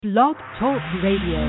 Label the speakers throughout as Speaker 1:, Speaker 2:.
Speaker 1: Blog Talk Radio.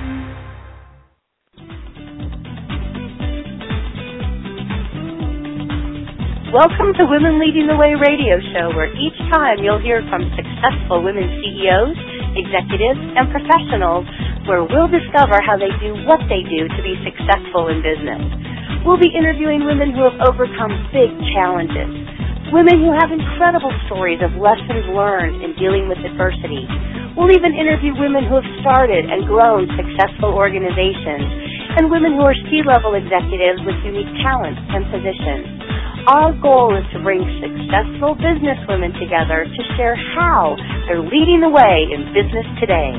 Speaker 2: Welcome to Women Leading the Way radio show, where each time you'll hear from successful women CEOs, executives, and professionals, where we'll discover how they do what they do to be successful in business. We'll be interviewing women who have overcome big challenges, women who have incredible stories of lessons learned in dealing with adversity. We'll even interview women who have started and grown successful organizations, and women who are C-level executives with unique talents and positions. Our goal is to bring successful business women together to share how they're leading the way in business today.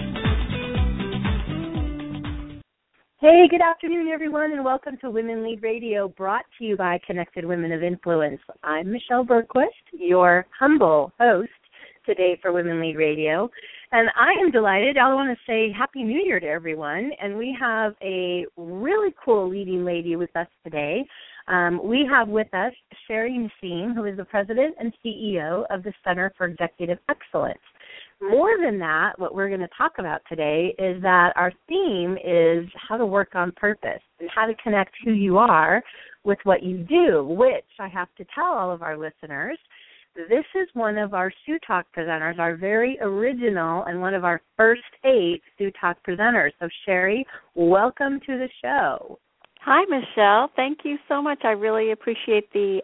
Speaker 2: Hey, good afternoon, everyone, and welcome to Women Lead Radio, brought to you by Connected Women of Influence. I'm Michelle Bergquist, your humble host today for Women Lead Radio, and I am delighted. I want to say Happy New Year to everyone, and we have a really cool leading lady with us today. We have with us Sherry Nassim, who is the President and CEO of the Center for Executive Excellence. More than that, what we're going to talk about today is that our theme is how to work on purpose and how to connect who you are with what you do, which I have to tell all of our listeners, this is one of our Sioux Talk presenters, our very original and one of our first 8 Sioux Talk presenters. So, Sherry, welcome to the show.
Speaker 3: Hi, Michelle. Thank you so much. I really appreciate the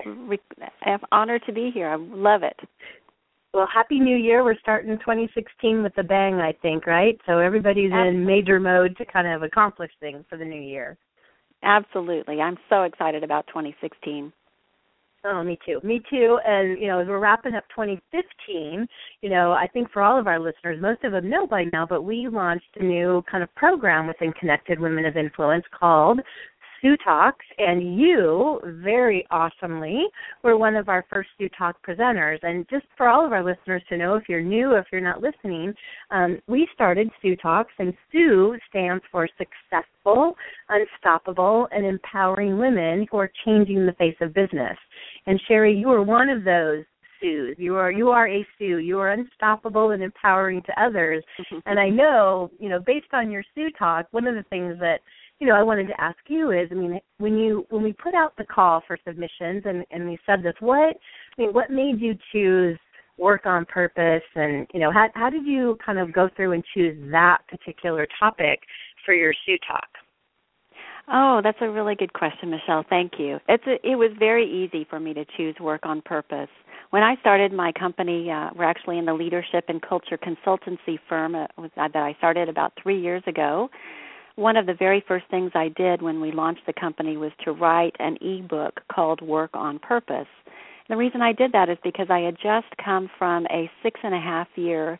Speaker 3: honor to be here. I love it.
Speaker 2: Well, Happy New Year. We're starting 2016 with a bang, I think, right? So everybody's in major mode to kind of accomplish things for the new year.
Speaker 3: Absolutely. I'm so excited about 2016.
Speaker 2: Oh, me too. Me too. And, as we're wrapping up 2015, I think for all of our listeners, most of them know by now, but we launched a new kind of program within Connected Women of Influence called Sioux Talks, and you, very awesomely, were one of our first Sioux Talk presenters. And just for all of our listeners to know, if you're new, if you're not listening, we started Sioux Talks, and Sioux stands for Successful, Unstoppable, and Empowering Women who are changing the face of business. And Sherry, you are one of those Sioux. You are a Sioux. You are unstoppable and empowering to others. And I know, based on your Sioux Talk, one of the things that I wanted to ask you is, when we put out the call for submissions and we said this, what made you choose work on purpose, and how did you kind of go through and choose that particular topic for your Sioux Talk?
Speaker 3: Oh, that's a really good question, Michelle. Thank you. It was very easy for me to choose work on purpose. When I started my company, we're actually in the leadership and culture consultancy firm that I started about 3 years ago. One of the very first things I did when we launched the company was to write an e-book called Work on Purpose. And the reason I did that is because I had just come from a 6.5-year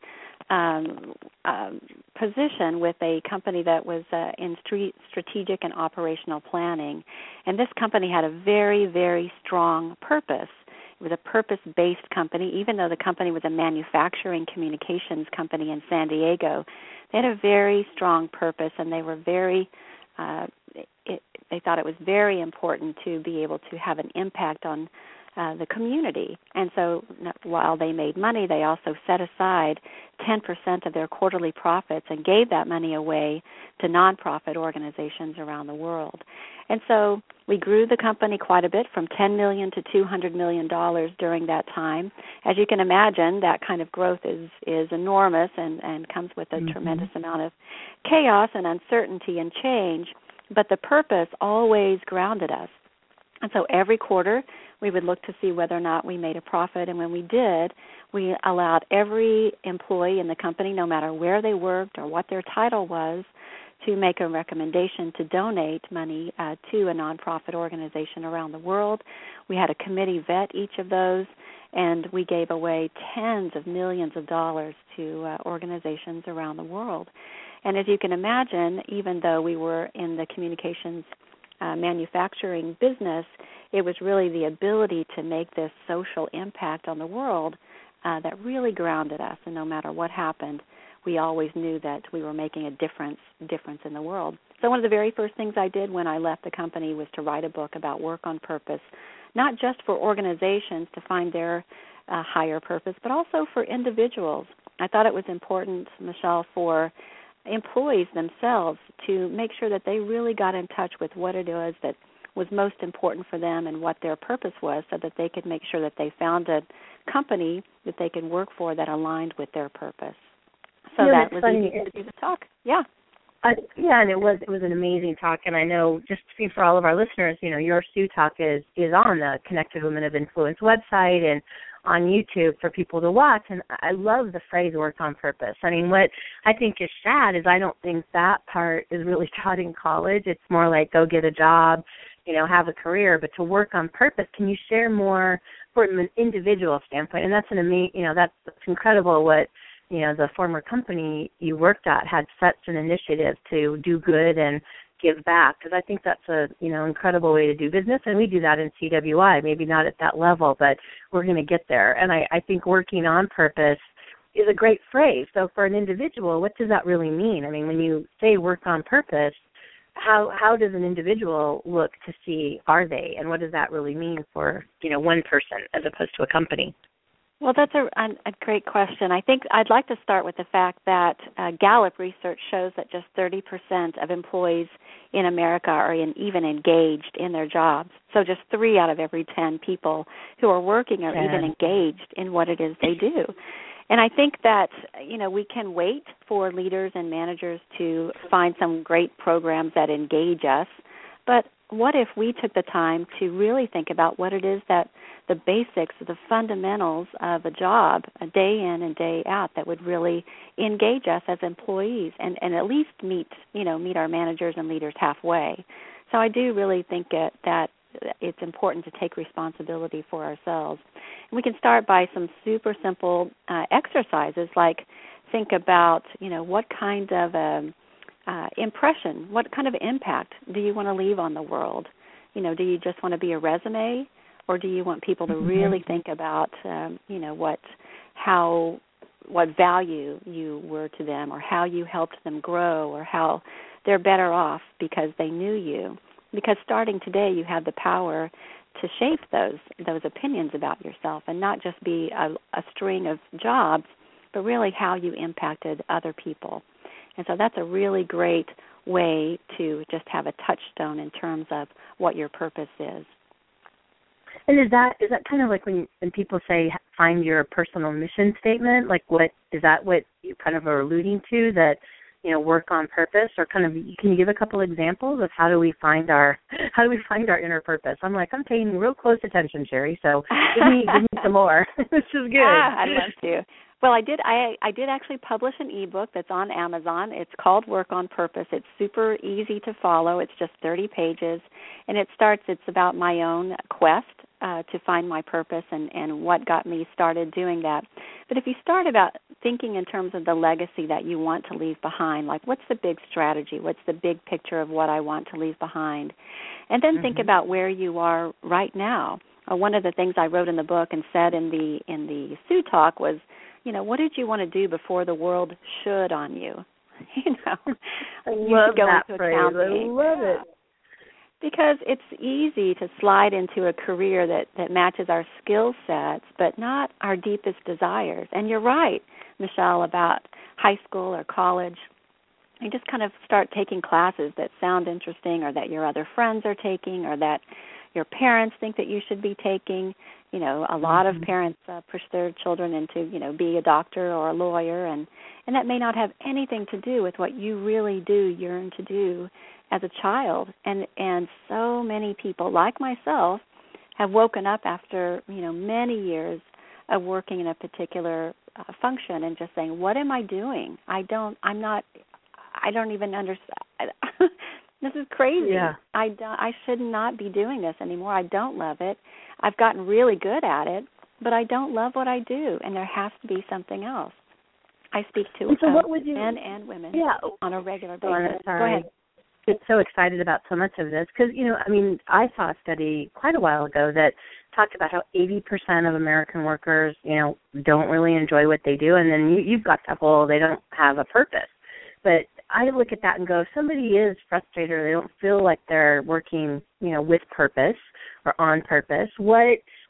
Speaker 3: position with a company that was in strategic and operational planning. And this company had a very, very strong purpose. It was a purpose-based company, even though the company was a manufacturing communications company in San Diego. They had a very strong purpose, and they were they thought it was very important to be able to have an impact on the community. And so while they made money, they also set aside 10% of their quarterly profits and gave that money away to nonprofit organizations around the world. And so we grew the company quite a bit, from $10 million to $200 million during that time. As you can imagine, that kind of growth is enormous and comes with a tremendous amount of chaos and uncertainty and change, but the purpose always grounded us. And so every quarter we would look to see whether or not we made a profit, and when we did, we allowed every employee in the company, no matter where they worked or what their title was, to make a recommendation to donate money to a nonprofit organization around the world. We had a committee vet each of those, and we gave away tens of millions of dollars to organizations around the world. And as you can imagine, even though we were in the communications manufacturing business, it was really the ability to make this social impact on the world that really grounded us. And no matter what happened, we always knew that we were making a difference in the world. So one of the very first things I did when I left the company was to write a book about work on purpose, not just for organizations to find their higher purpose, but also for individuals I thought it was important, Michelle, for employees themselves to make sure that they really got in touch with what it was that was most important for them and what their purpose was, so that they could make sure that they found a company that they could work for that aligned with their purpose. So that was easy to do the talk. Yeah.
Speaker 2: And it was an amazing talk, and I know, just for all of our listeners, your Sue Talk is on the Connected Women of Influence website and on YouTube for people to watch, and I love the phrase "work on purpose." I mean, what I think is sad is I don't think that part is really taught in college. It's more like go get a job, have a career, but to work on purpose. Can you share more from an individual standpoint? And that's that's incredible what the former company you worked at had such an initiative to do good and give back, because I think that's a incredible way to do business, and we do that in CWI, maybe not at that level, but we're going to get there. And I think working on purpose is a great phrase. So for an individual, what does that really mean? I mean, when you say work on purpose, how does an individual look to see, are they, and what does that really mean for one person as opposed to a company?
Speaker 3: Well, that's a great question. I think I'd like to start with the fact that Gallup research shows that just 30% of employees in America are even engaged in their jobs. So just 3 out of every 10 people who are working are even engaged in what it is they do. And I think that, we can wait for leaders and managers to find some great programs that engage us, but what if we took the time to really think about what it is that the basics, the fundamentals of a job, a day in and day out, that would really engage us as employees and at least meet our managers and leaders halfway. So I do really think that it's important to take responsibility for ourselves. And we can start by some super simple exercises, like think about, what kind of impression, what kind of impact do you want to leave on the world? Do you just want to be a resume, or do you want people to really think about, what value you were to them, or how you helped them grow, or how they're better off because they knew you? Because starting today, you have the power to shape those opinions about yourself, and not just be a string of jobs, but really how you impacted other people. And so that's a really great way to just have a touchstone in terms of what your purpose is.
Speaker 2: And is that kind of like when people say find your personal mission statement? Like, what is that? What you kind of are alluding to, that work on purpose, or kind of, can you give a couple examples of how do we find our inner purpose? I'm paying real close attention, Sherry. So give me some more. This is good.
Speaker 3: I'd love to. Well, I did actually publish an ebook that's on Amazon. It's called Work on Purpose. It's super easy to follow. It's just 30 pages, and it's about my own quest to find my purpose and what got me started doing that. But if you start about thinking in terms of the legacy that you want to leave behind, like what's the big strategy, what's the big picture of what I want to leave behind, and then think about where you are right now. One of the things I wrote in the book and said in the Sue Talk was, what did you want to do before the world should on you?
Speaker 2: I love that phrase. I love it.
Speaker 3: Because it's easy to slide into a career that matches our skill sets, but not our deepest desires. And you're right, Michelle, about high school or college. You just kind of start taking classes that sound interesting, or that your other friends are taking, or that your parents think that you should be taking. A lot of parents push their children into, be a doctor or a lawyer, and that may not have anything to do with what you really do yearn to do as a child. And so many people, like myself, have woken up after, many years of working in a particular function and just saying, what am I doing? I don't even understand. This is crazy.
Speaker 2: Yeah.
Speaker 3: I should not be doing this anymore. I don't love it. I've gotten really good at it, but I don't love what I do, and there has to be something else. I speak to men and women on a regular basis. Go ahead.
Speaker 2: I get so excited about so much of this because, I saw a study quite a while ago that talked about how 80% of American workers, don't really enjoy what they do, and then you've got the whole, they don't have a purpose. But I look at that and go, if somebody is frustrated or they don't feel like they're working, with purpose or on purpose, what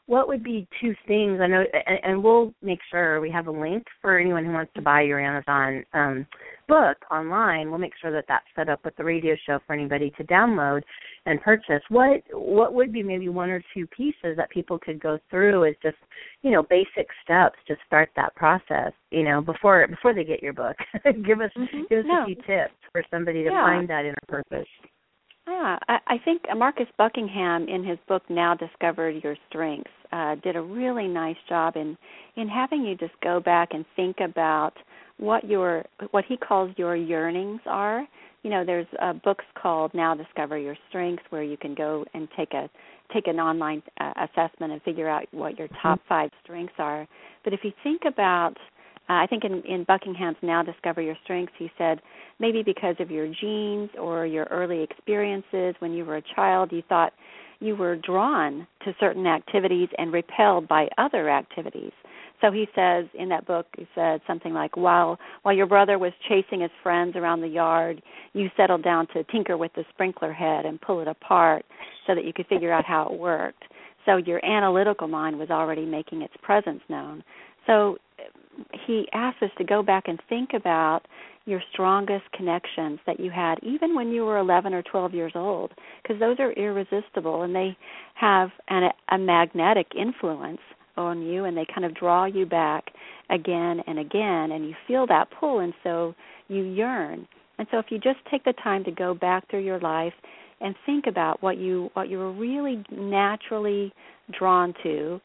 Speaker 2: what would be two things? I know, and we'll make sure we have a link for anyone who wants to buy your Amazon book online. We'll make sure that that's set up with the radio show for anybody to download and purchase. What would be maybe one or two pieces that people could go through as just, basic steps to start that process, before they get your book? Give us a few tips for somebody to find that inner purpose.
Speaker 3: Yeah, I think Marcus Buckingham in his book Now Discover Your Strengths did a really nice job in having you just go back and think about what he calls your yearnings are. There's books called Now Discover Your Strengths where you can go and take an online assessment and figure out what your top 5 strengths are. But if you think about I think in Buckingham's Now Discover Your Strengths, he said maybe because of your genes or your early experiences when you were a child, you thought you were drawn to certain activities and repelled by other activities. So he says in that book, he said something like, while your brother was chasing his friends around the yard, you settled down to tinker with the sprinkler head and pull it apart so that you could figure out how it worked. So your analytical mind was already making its presence known. So he asked us to go back and think about your strongest connections that you had even when you were 11 or 12 years old, because those are irresistible and they have a magnetic influence on you, and they kind of draw you back again and again, and you feel that pull, and so you yearn. And so if you just take the time to go back through your life and think about what you were really naturally drawn to,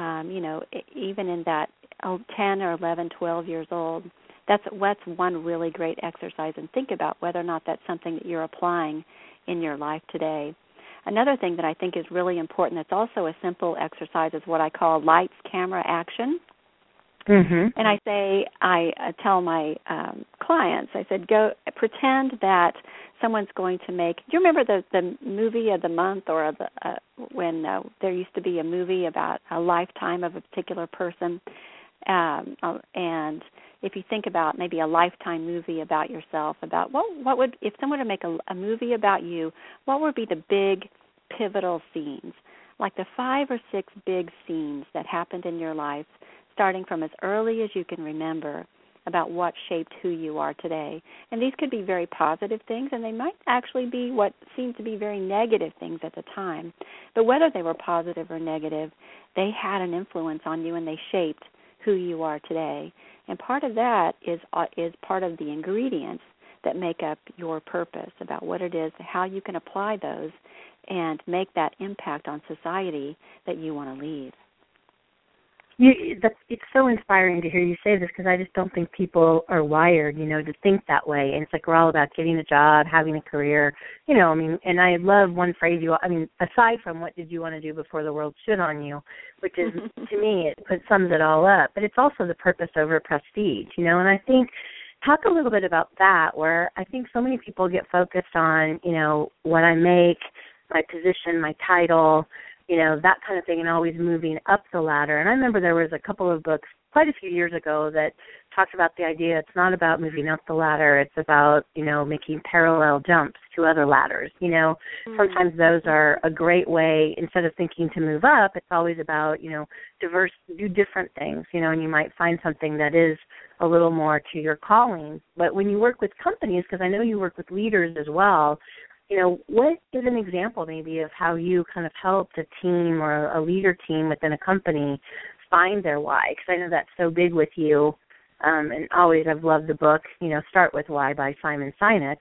Speaker 3: even in that 10 or 11, 12 years old, that's one really great exercise, and think about whether or not that's something that you're applying in your life today. Another thing that I think is really important that's also a simple exercise is what I call lights, camera, action. Mm-hmm. And I tell my clients, I said, go pretend that someone's going to make. Do you remember the movie of the month, or when there used to be a movie about a lifetime of a particular person? And if you think about maybe a lifetime movie about yourself, about what would, if someone were to make a movie about you, what would be the big pivotal scenes, like the 5 or 6 big scenes that happened in your life, starting from as early as you can remember, about what shaped who you are today. And these could be very positive things, and they might actually be what seemed to be very negative things at the time. But whether they were positive or negative, they had an influence on you, and they shaped who you are today. And part of that is part of the ingredients that make up your purpose, about what it is, how you can apply those and make that impact on society that you want to leave.
Speaker 2: It's so inspiring to hear you say this, because I just don't think people are wired, to think that way. And it's like we're all about getting a job, having a career, and I love one phrase aside from what did you want to do before the world shit on you, which is, to me, it sums it all up. But it's also the purpose over prestige, and I think, talk a little bit about that, where I think so many people get focused on, what I make, my position, my title, that kind of thing, and always moving up the ladder. And I remember there was a couple of books quite a few years ago that talked about the idea it's not about moving up the ladder, it's about, making parallel jumps to other ladders. Sometimes those are a great way, instead of thinking to move up, it's always about, do different things, and you might find something that is a little more to your calling. But when you work with companies, because I know you work with leaders as well, what is an example maybe of how you kind of helped a team or a leader team within a company find their why? Because I know that's so big with you. And always I've loved the book, Start With Why by Simon Sinek.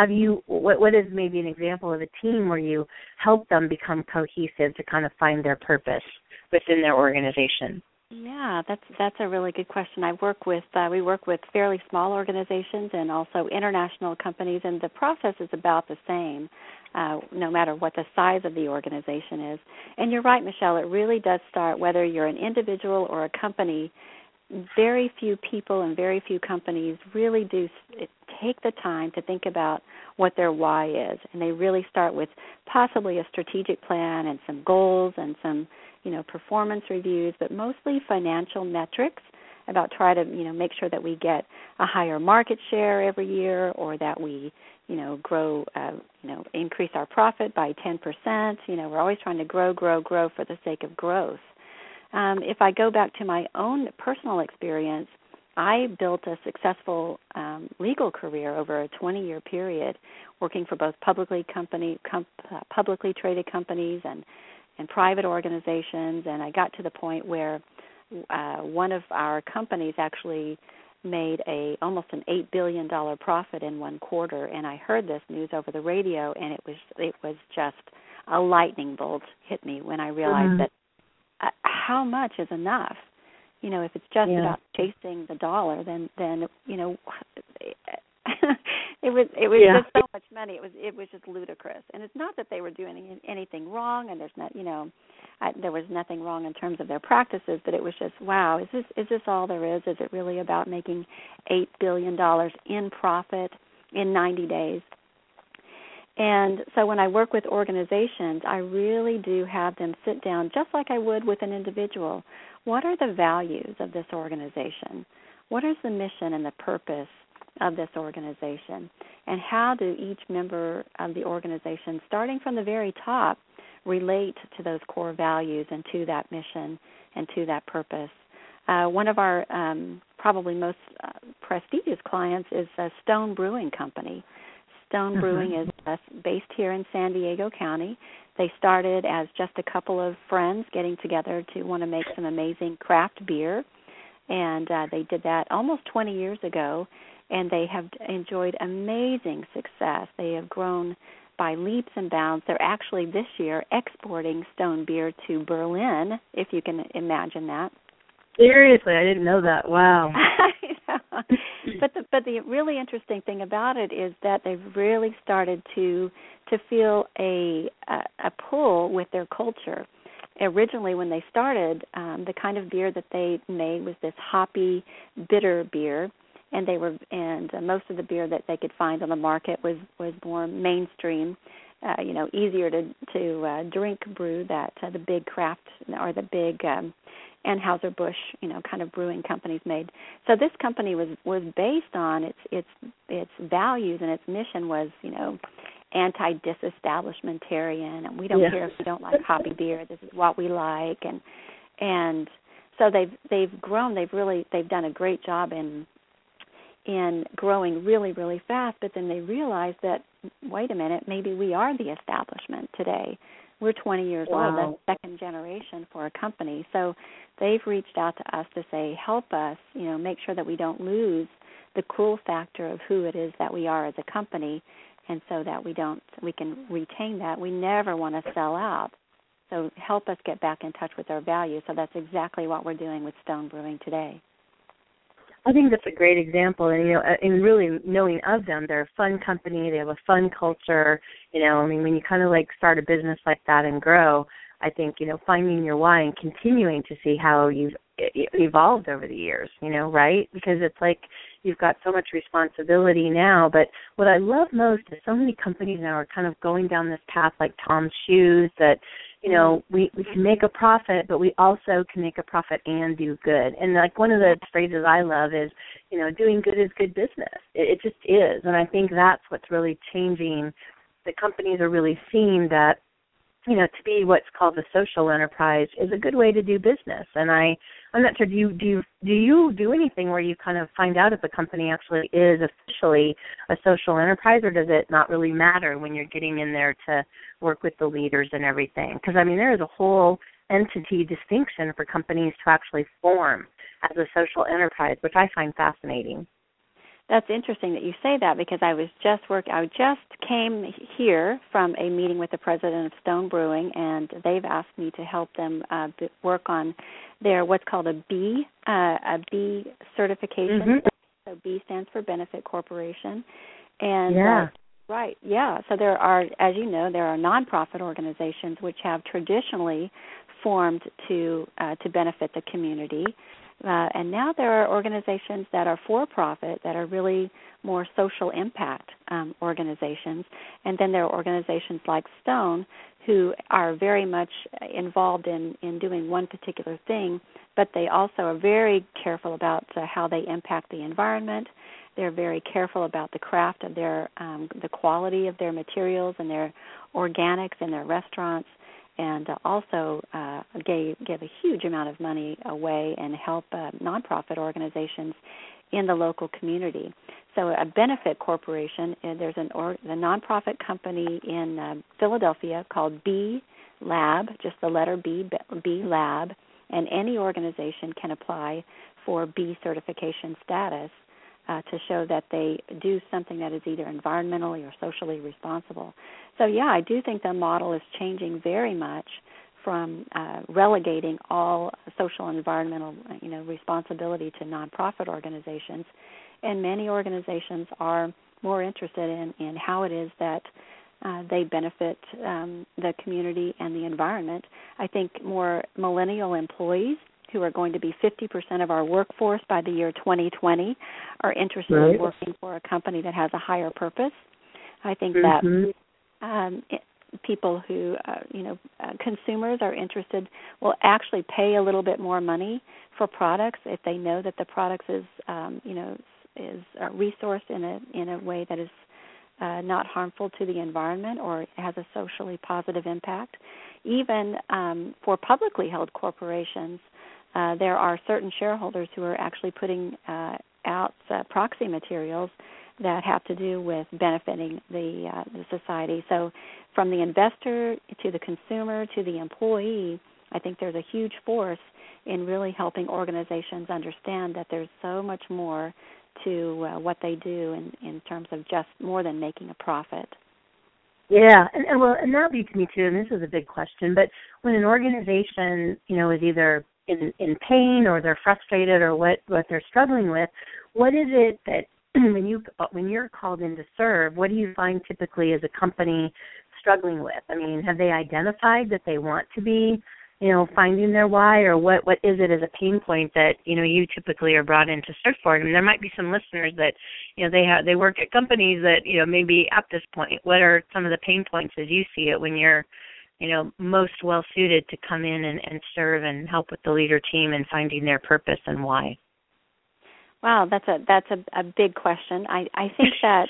Speaker 2: What is maybe an example of a team where you help them become cohesive to kind of find their purpose within their organization?
Speaker 3: Yeah, that's a really good question. We work with fairly small organizations and also international companies, and the process is about the same, no matter what the size of the organization is. And you're right, Michelle, it really does start, whether you're an individual or a company. Very few people and very few companies really do take the time to think about what their why is, and they really start with possibly a strategic plan and some goals and some performance reviews, but mostly financial metrics about try to, make sure that we get a higher market share every year, or that we, grow, increase our profit by 10%. We're always trying to grow for the sake of growth. If I go back to my own personal experience, I built a successful legal career over a 20-year period, working for both publicly traded companies and private organizations. And I got to the point where one of our companies actually made almost an $8 billion profit in one quarter. And I heard this news over the radio, and it was just a lightning bolt hit me when I realized that how much is enough. If it's just about chasing the dollar, then it was just so much money. It was just ludicrous. And it's not that they were doing anything wrong, and there's not there was nothing wrong in terms of their practices, but it was just, wow, is this all there is? Is it really about making $8 billion in profit in 90 days? And so when I work with organizations, I really do have them sit down just like I would with an individual. What are the values of this organization? What is the mission and the purpose of this organization? And how do each member of the organization, starting from the very top, relate to those core values and to that mission and to that purpose? One of our probably most prestigious clients is Stone Brewing Company. Stone Brewing is based here in San Diego County. They started as just a couple of friends getting together to want to make some amazing craft beer, and they did that almost 20 years ago, and they have enjoyed amazing success. They have grown by leaps and bounds. They're actually this year exporting Stone beer to Berlin, if you can imagine that.
Speaker 2: Seriously, I didn't know that. Wow.
Speaker 3: But the really interesting thing about it is that they've really started to feel a pull with their culture. Originally, when they started, the kind of beer that they made was this hoppy, bitter beer, and most of the beer that they could find on the market was more mainstream, easier to drink brew that the big craft or the big Anheuser-Busch, kind of brewing companies made. So this company was based on its values, and its mission was, anti-disestablishmentarian, and we don't care if we don't like hoppy beer. This is what we like, and so they've grown. They've done a great job in growing really, really fast. But then they realized that, wait a minute, maybe we are the establishment today. We're 20 years old. That's second generation for a company. So they've reached out to us to say, help us, make sure that we don't lose the cool factor of who it is that we are as a company, and so that we can retain that. We never want to sell out. So help us get back in touch with our values. So that's exactly what we're doing with Stone Brewing today.
Speaker 2: I think that's a great example, and in really knowing of them, they're a fun company. They have a fun culture. When you kind of start a business like that and grow, I think finding your why and continuing to see how you've evolved over the years. Right? Because it's like you've got so much responsibility now. But what I love most is so many companies now are kind of going down this path, like Tom's Shoes, that we can make a profit, but we also can make a profit and do good. And one of the phrases I love is, doing good is good business. It just is. And I think that's what's really changing. The companies are really seeing that, to be what's called a social enterprise is a good way to do business. And I'm not sure, do you do anything where you kind of find out if the company actually is officially a social enterprise, or does it not really matter when you're getting in there to work with the leaders and everything? Because, there is a whole entity distinction for companies to actually form as a social enterprise, which I find fascinating.
Speaker 3: That's interesting that you say that, because I just came here from a meeting with the president of Stone Brewing, and they've asked me to help them work on their what's called a B certification. Mm-hmm. So B stands for Benefit Corporation, and right, yeah. So there are, as you know, there are nonprofit organizations which have traditionally formed to benefit the community. And now there are organizations that are for-profit that are really more social impact organizations. And then there are organizations like Stone who are very much involved in doing one particular thing, but they also are very careful about how they impact the environment. They're very careful about the craft of the quality of their materials and their organics in their restaurants. and also give a huge amount of money away and help nonprofit organizations in the local community. So a benefit corporation, there's a nonprofit company in Philadelphia called B Lab, just the letter B Lab, and any organization can apply for B certification status to show that they do something that is either environmentally or socially responsible. So, yeah, I do think the model is changing very much from relegating all social and environmental, responsibility to nonprofit organizations, and many organizations are more interested in how it is that they benefit the community and the environment. I think more millennial employees, who are going to be 50% of our workforce by the year 2020, are interested in working for a company that has a higher purpose. I think that people who, consumers are interested, will actually pay a little bit more money for products if they know that the product is resourced in a way that is not harmful to the environment or has a socially positive impact. Even for publicly held corporations, there are certain shareholders who are actually putting out proxy materials that have to do with benefiting the society. So from the investor to the consumer to the employee, I think there's a huge force in really helping organizations understand that there's so much more to what they do in terms of just more than making a profit.
Speaker 2: Yeah, and that leads me to, and this is a big question, but when an organization, is either in pain or they're frustrated or what they're struggling with, what is it that when you're called in to serve, what do you find typically as a company struggling with? I mean, have they identified that they want to be, finding their why, or what is it as a pain point that, you typically are brought in to search for? I mean, there might be some listeners that, they work at companies that, maybe at this point. What are some of the pain points as you see it when you're, most well suited to come in and serve and help with the leader team and finding their purpose and why?
Speaker 3: Wow, that's a big question. I think that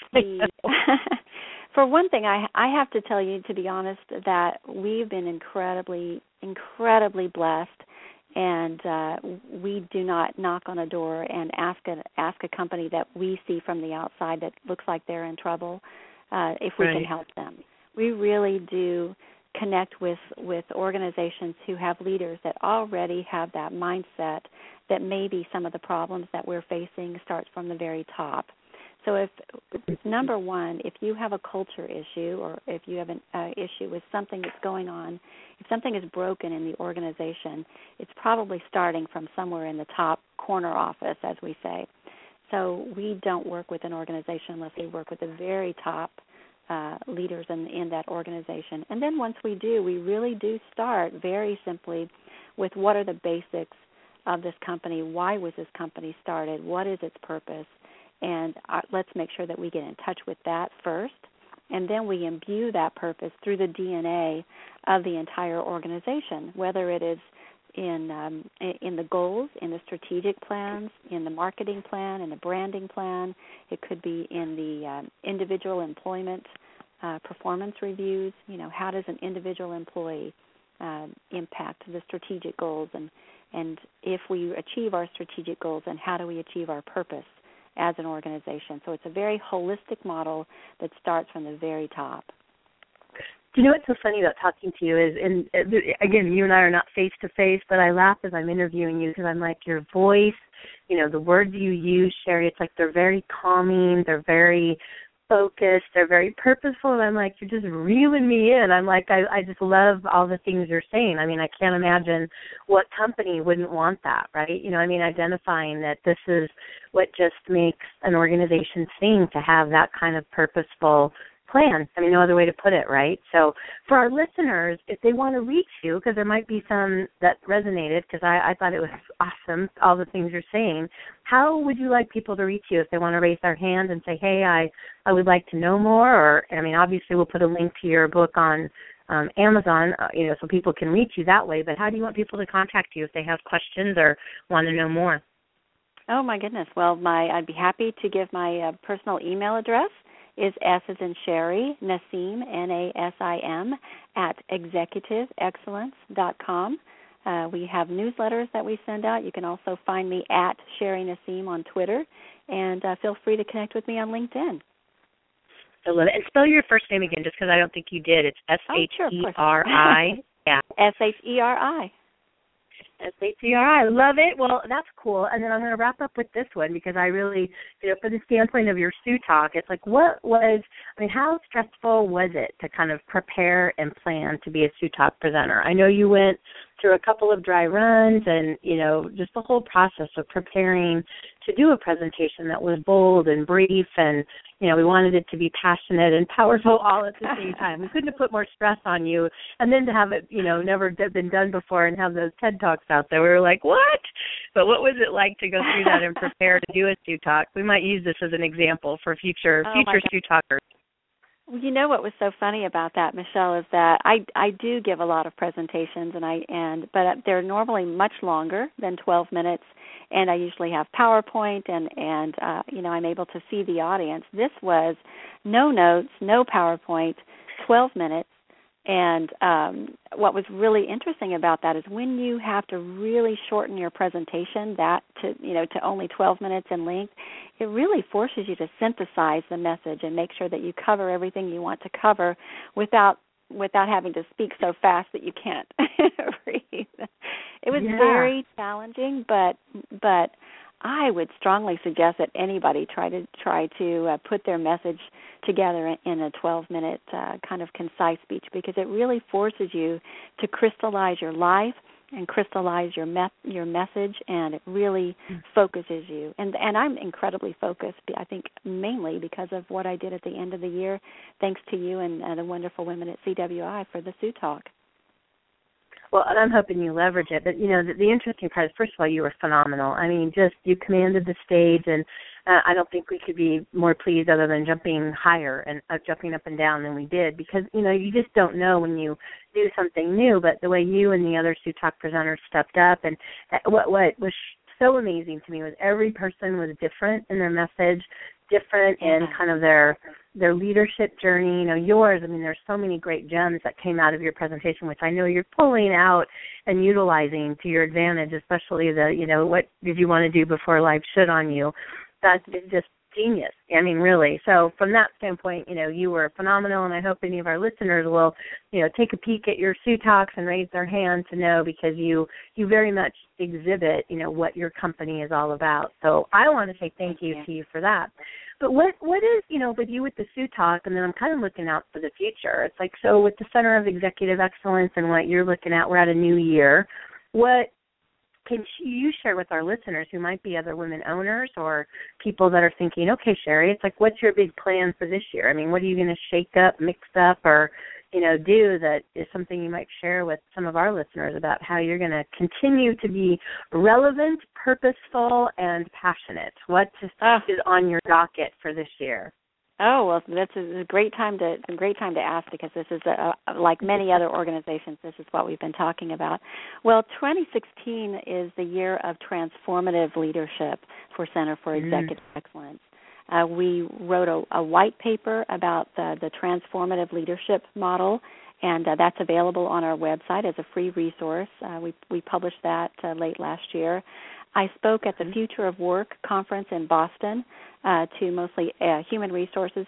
Speaker 3: for one thing, I have to tell you, to be honest, that we've been incredibly blessed, and we do not knock on a door and ask a company that we see from the outside that looks like they're in trouble if we can help them. We really do connect with organizations who have leaders that already have that mindset that maybe some of the problems that we're facing starts from the very top. So if, number one, if you have a culture issue or if you have an issue with something that's going on, if something is broken in the organization, it's probably starting from somewhere in the top corner office, as we say. So we don't work with an organization unless we work with the very top leaders in that organization. And then once we do, we really do start very simply with what are the basics of this company, why was this company started, what is its purpose, and let's make sure that we get in touch with that first, and then we imbue that purpose through the DNA of the entire organization, whether it is in the goals, in the strategic plans, in the marketing plan, in the branding plan. It could be in the individual employment performance reviews. How does an individual employee impact the strategic goals, and if we achieve our strategic goals, then how do we achieve our purpose as an organization? So it's a very holistic model that starts from the very top.
Speaker 2: Do you know what's so funny about talking to you is, and again, you and I are not face-to-face, but I laugh as I'm interviewing you because I'm like, your voice, the words you use, Sherry, it's like they're very calming, they're very focused, they're very purposeful, and I'm like, you're just reeling me in. I'm like, I just love all the things you're saying. I mean, I can't imagine what company wouldn't want that, right? Identifying that this is what just makes an organization sing, to have that kind of purposeful plan. I mean, no other way to put it, right? So for our listeners, if they want to reach you, because there might be some that resonated, because I thought it was awesome, all the things you're saying, how would you like people to reach you if they want to raise their hand and say, hey, I would like to know more? Or, I mean, obviously we'll put a link to your book on Amazon, so people can reach you that way, but how do you want people to contact you if they have questions or want to know more?
Speaker 3: Oh, my goodness. Well, I'd be happy to give my personal email address. is S as in Sherry, Nasim, Nasim, at executiveexcellence.com. We have newsletters that we send out. You can also find me at Sherry Nasim on Twitter, and feel free to connect with me on LinkedIn.
Speaker 2: I love it. And spell your first name again, just because I don't think you did. It's S-H-E-R-I. Yeah.
Speaker 3: S-H-E-R-I.
Speaker 2: S-H-E-R-I. Love it. Well, that's cool. And then I'm going to wrap up with this one because I really, from the standpoint of your Sue Talk, it's like how stressful was it to kind of prepare and plan to be a Sue Talk presenter? I know you went through a couple of dry runs and, just the whole process of preparing to do a presentation that was bold and brief and, we wanted it to be passionate and powerful all at the same time. We couldn't have put more stress on you. And then to have it, never been done before and have those TED Talks out there, we were like, what? But what was it like to go through that and prepare to do a Sue Talk? We might use this as an example for future Sue Talkers.
Speaker 3: Well, you know what was so funny about that, Michelle, is that I do give a lot of presentations, but they're normally much longer than 12 minutes, and I usually have PowerPoint, and I'm able to see the audience. This was no notes, no PowerPoint, 12 minutes, and what was really interesting about that is when you have to really shorten your presentation to only 12 minutes in length, it really forces you to synthesize the message and make sure that you cover everything you want to cover without having to speak so fast that you can't breathe. It was very challenging, but I would strongly suggest that anybody try to put their message together in a 12-minute kind of concise speech, because it really forces you to crystallize your life and crystallize your message, and it really focuses you. And I'm incredibly focused, I think, mainly because of what I did at the end of the year, thanks to you and the wonderful women at CWI for the Sue Talk.
Speaker 2: Well, and I'm hoping you leverage it. But, the interesting part is, first of all, you were phenomenal. I mean, you commanded the stage, and I don't think we could be more pleased other than jumping higher and jumping up and down than we did, because, you just don't know when you do something new. But the way you and the other Sue Talk presenters stepped up, and what was so amazing to me was every person was different in their message, different in kind of their leadership journey. Yours, there's so many great gems that came out of your presentation, which I know you're pulling out and utilizing to your advantage, especially what did you want to do before life shit on you? That is just genius. Really. So from that standpoint, you were phenomenal, and I hope any of our listeners will, take a peek at your Sue Talks and raise their hand to know, because you very much exhibit, what your company is all about. So I want to say thank you to you for that. But what is, with you with the Sue Talk, and then I'm kind of looking out for the future. It's like, so with the Center of Executive Excellence and what you're looking at, we're at a new year. What can you share with our listeners who might be other women owners or people that are thinking, okay, Sherry, it's like, what's your big plan for this year? What are you going to shake up, mix up, or, do that is something you might share with some of our listeners about how you're going to continue to be relevant, purposeful, and passionate? What is on your docket for this year?
Speaker 3: Oh, well, that's a great time to ask, because this is like many other organizations. This is what we've been talking about. Well, 2016 is the year of transformative leadership for Center for Executive Excellence. We wrote a white paper about the transformative leadership model, and that's available on our website as a free resource. We published that late last year. I spoke at the Future of Work conference in Boston to mostly human resources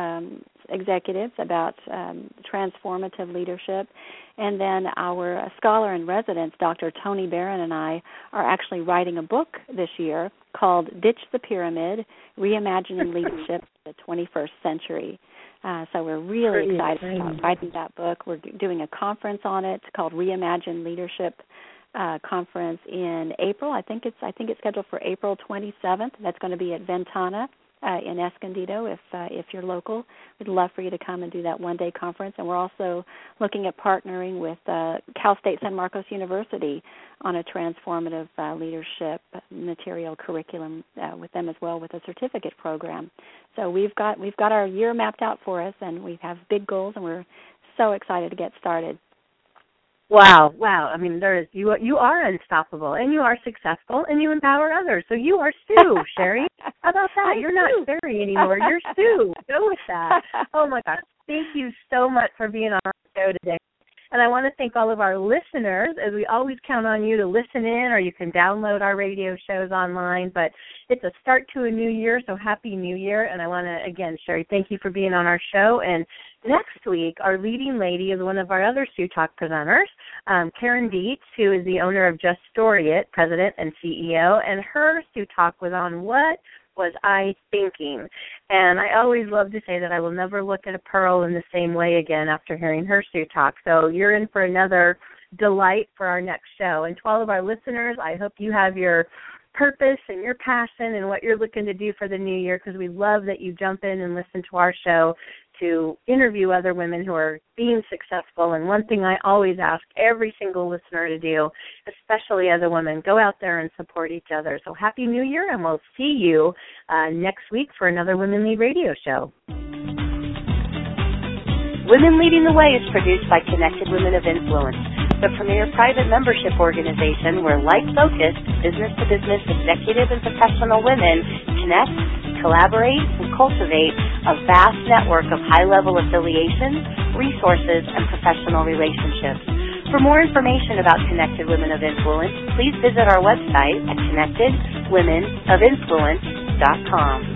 Speaker 3: executives about transformative leadership. And then our scholar in residence, Dr. Tony Barron, and I are actually writing a book this year called Ditch the Pyramid, Reimagining Leadership in the 21st Century. So we're really excited about writing that book. We're doing a conference on it called Reimagine Leadership conference in April. I think it's scheduled for April 27th. That's going to be at Ventana in Escondido. If you're local, we'd love for you to come and do that one-day conference. And we're also looking at partnering with Cal State San Marcos University on a transformative leadership material curriculum with them as well, with a certificate program. So we've got our year mapped out for us, and we have big goals, and we're so excited to get started.
Speaker 2: Wow. I mean, you are unstoppable, and you are successful, and you empower others. So you are Sue, Sherry. How about that? You're not Sherry anymore. You're Sue. Go with that. Oh, my gosh. Thank you so much for being on our show today. And I want to thank all of our listeners, as we always count on you to listen in, or you can download our radio shows online. But it's a start to a new year, so Happy New Year. And I want to, again, Sherry, thank you for being on our show. And next week, our leading lady is one of our other Sue Talk presenters, Karen Dietz, who is the owner of Just Story It, president and CEO. And her Sue Talk was on What Was I Thinking? And I always love to say that I will never look at a pearl in the same way again after hearing her Sue Talk. So you're in for another delight for our next show. And to all of our listeners, I hope you have your purpose and your passion and what you're looking to do for the new year, because we love that you jump in and listen to our show to interview other women who are being successful. And one thing I always ask every single listener to do, especially as a woman, go out there and support each other. So Happy New Year, and we'll see you next week for another Women Lead Radio show. Women Leading the Way is produced by Connected Women of Influence, the premier private membership organization where like-focused, business-to-business executive and professional women connect, collaborate, and cultivate a vast network of high-level affiliations, resources, and professional relationships. For more information about Connected Women of Influence, please visit our website at connectedwomenofinfluence.com.